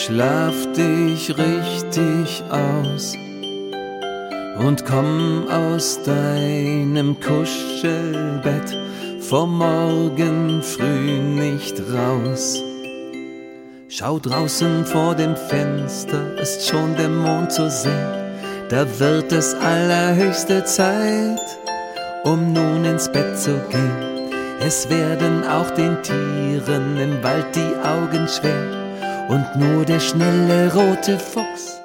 Schlaf dich richtig aus und komm aus deinem Kuschelbett vor Morgen früh nicht raus. Schau draußen vor dem Fenster, ist schon der Mond zu sehen. Da wird es allerhöchste Zeit, um nun ins Bett zu gehen. Es werden auch den Tieren im Wald die Augen schwer und nur der schnelle rote Fuchs